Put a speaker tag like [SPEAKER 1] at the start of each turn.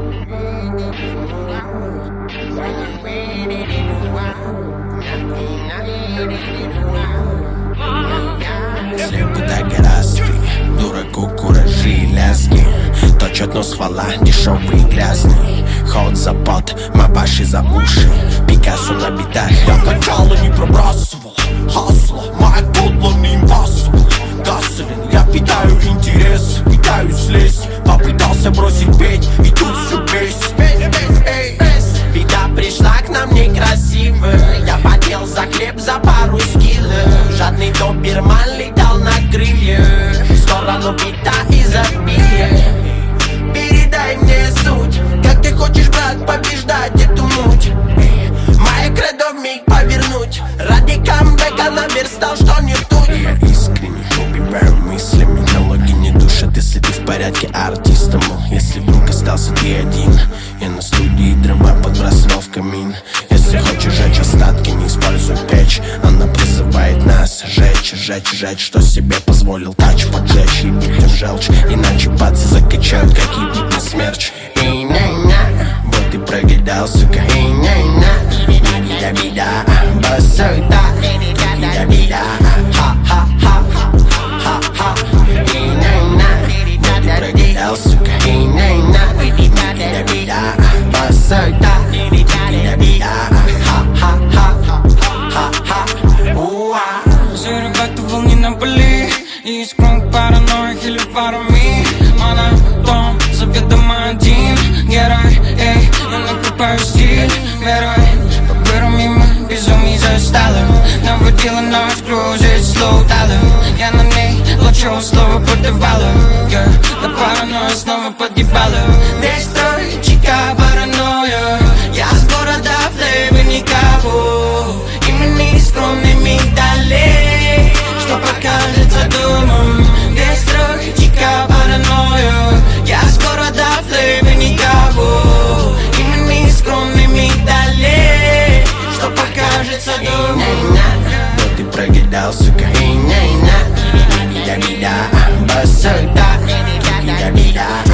[SPEAKER 1] Слепы до горасты, дураку куражи и лязги. Точат нос хвала, дешевый и грязный. Ход за пот, мабаши за уши. Пикассо на битах.
[SPEAKER 2] Я качало не пробрасывал хасла, моя подло не impossible. Гаселин, я питаю интерес, пытаюсь слезть. Попытался бросить петь, и тут все бесит.
[SPEAKER 1] Беда пришла к нам некрасивая. Я потел за хлеб, за пару скиллов. Жадный доберман летал на крыльях в сторону бита изобилия. Передай мне суть, как ты хочешь, брат, побеждать эту муть. Моя кредо вмиг повернуть. Ради камбэка наверстал, что не тут. Я искренне убиваю мыслями. Налоги не душат, если ты в порядке артистом. Если вдруг остался ты один, я на студии дрова подбрасывал в камин. Если хочешь жечь остатки, не используй печь. Она призывает нас жечь, жечь, жечь. Что себе позволил тач поджечь и бить им желчь. Иначе пацы закачают, как ебить на смерч. Эй, на-на, вот и прогадал, сука. Эй, на-на, беда, беда, басута. Беда, беда, ха-ха-ха, ха-ха. Эй, на-на, вот и прогадал, сука. Эй, на-на, беда, беда, басута. Беда, беда, ха-ха-ха, ха-ха.
[SPEAKER 3] Все ребята волны на боли, и скром параноик или парами. Монотон, заведомо один герой, эй, я накрепаю стиль верой. По беру мимо безумий застала. Наводила ночь, кружит слоу талым. Я на ней лучшего слова подавала. На паранойю снова подъебала. Дестрой, чика, паранойя. Я с города флейвы никого. И мы не скромными далее, что покажется домом. Дестрой, чика, паранойя. Я с города флейвы никого. И мы не скромными далее, что покажется домом.
[SPEAKER 1] Вот ты прогадал, сука. Эй, на-на, беда, беда, басута. Беда, беда.